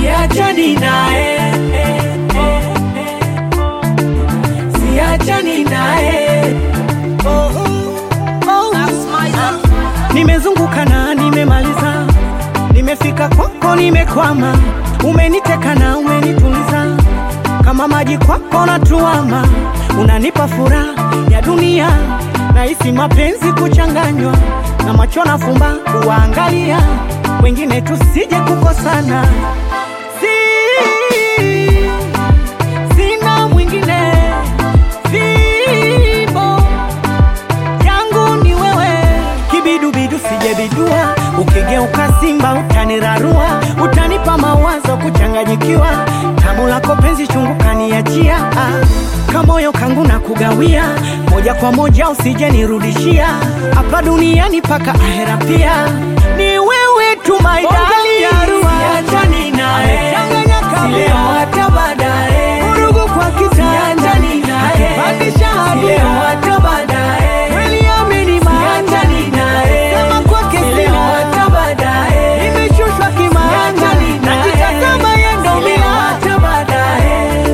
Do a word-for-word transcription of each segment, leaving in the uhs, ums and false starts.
siachani nae, siachani nae. Oh, oh, oh. Nimezunguka na nimemaliza, nimefika kwako nimekwama, umeniteka na umenituliza, kama maji kwako natuama, unanipa furaha ya dunia, nahisi mapenzi kuchanganywa na macho na fumba kuangalia, wengine tusije kukosana. Si, sina mwingine, vibo yangu ni wewe. Kibidubidu sijebidua, ukigeuka simba utanirarua, utanipa mawazo kuchanganyikiwa, tamu lako penzi chungu kaniachia, kamoyo kangu na kugawia, moja kwa moja usije nirudishia, hapa duniani paka ahera pia, ni wewe tu my darling. Siachani nae, si leo hata baadaye, vurugu kwa kitanda, akipandisha hadi leo hata baadaye, kweli amini siachani nae, sema kwake si leo hata baadaye, nimeshushwa kimanda, najitazama yendo bila hata baadaye,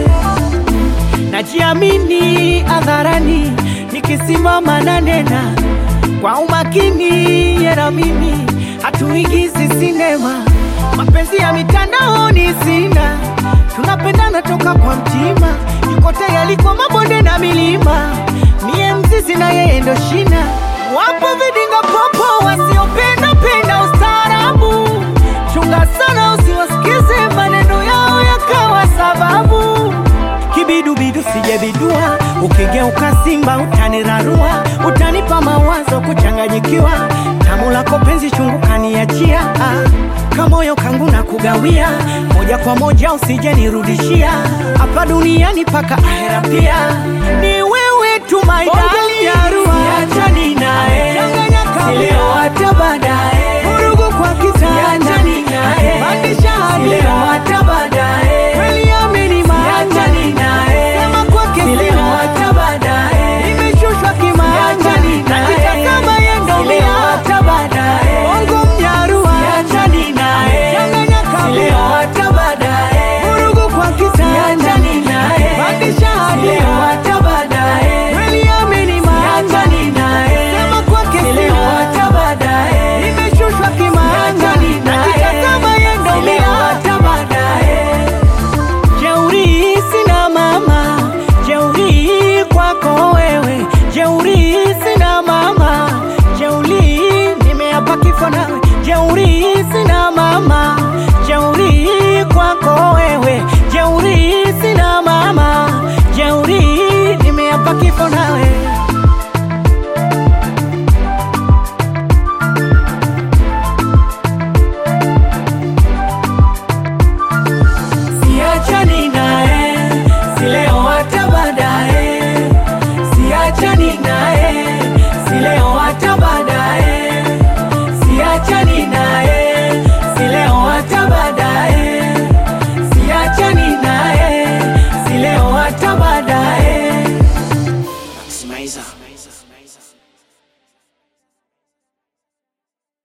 najiamini adharani, nikisimama na nena kwa umakini, yera mimi hatuigizi sinema, mapenzi ya mitandaoni sina, tunapendana toka kwa mtima, yuko tayari kwa mabonde na milima, mie mzizi na yeye ndo shina, wapo vidinga popo wasiopenda penda ustaarabu, chunga sana usiwasikize maneno yao yakawa sababu, kibidubidu sijebidua, ukigeuka simba utanirarua, utanipa mawazo kuchanganyikiwa, tamu lako penzi chungu kaniachia, kamoyo kangu na kugawia, moja kwa moja usije nirudishia, hapa duniani paka ahera pia, ni wewe tu my darling. Siachani nae, si leo hata baadaye, vurugu kwa kitanda,